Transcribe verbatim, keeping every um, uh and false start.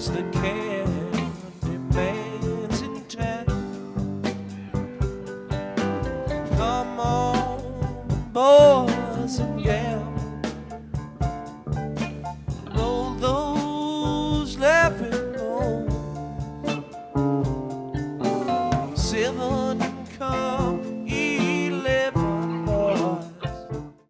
across the candy man's in town. Come on, boys and gals, roll those laughing bones. Seven